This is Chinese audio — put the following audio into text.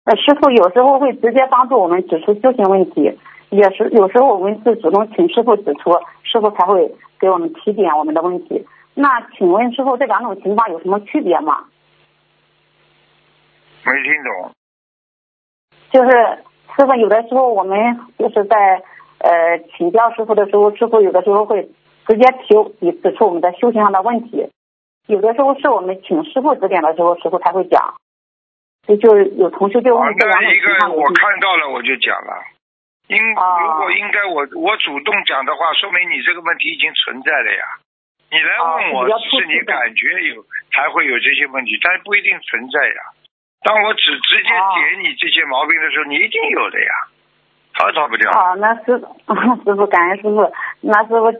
师傅有时候会直接帮助我们指出修行问题，也是有时候我们是主动请师傅指出，师傅才会给我们提点我们的问题。那请问师傅这两种情况有什么区别吗？ 没听懂。 就是师傅有的时候我们就是在请教师傅的时候，师傅有的时候会直接指出我们的修行上的问题，有的时候是我们请师傅指点的时候，师傅才会讲。就是有同学就问这两种情况。 那一个我看到了我就讲了。如果应该我主动讲的话，说明你这个问题已经存在了呀。你来问我，只是你感觉有才会有这些问题，但不一定存在呀。当我直接解你这些毛病的时候，你一定有的呀，逃不掉。 那师傅感恩师傅，那师傅